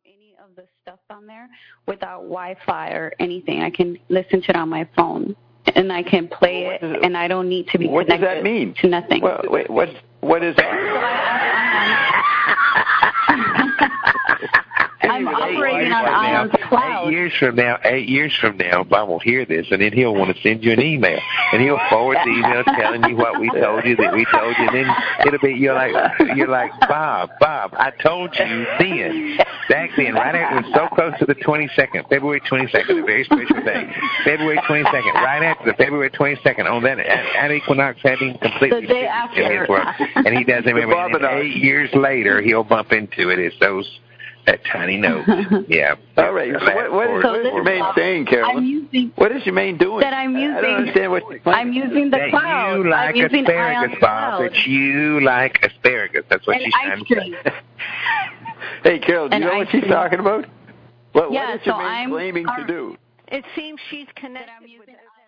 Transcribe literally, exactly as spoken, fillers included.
any of the stuff on there without Wi-Fi or anything. I can listen to it on my phone, and I can play well, it, it, and I don't need to be what connected does that mean? to nothing. Well, wait, what, what is that? I'm operating on Ion's cloud. Eight years from now, eight years from now, Bob will hear this, and then he'll want to send you an email, and he'll forward the email telling you what we told you, that we told you, and then it'll be you're like you're like Bob, Bob, I told you then, back then, right after it was so close to the twenty-second, February twenty-second, a very special day, February twenty-second, right after the February twenty-second, on that at equinox having completely the day after, in his world, and he doesn't remember. And eight years later, he'll bump into it. It's those. That tiny note. Yeah. All right. So what, what, is, so what is your main saying, Carolyn? Using, what is your main doing? That I'm using. I don't understand what. what I'm using the that cloud. You like I'm using asparagus, Bob. That you like asparagus. That's what and she's trying to say. Hey, Carol, do you and know what she's talking about? What, yeah, what is your so main I'm claiming our, to do? It seems she's connected I'm using with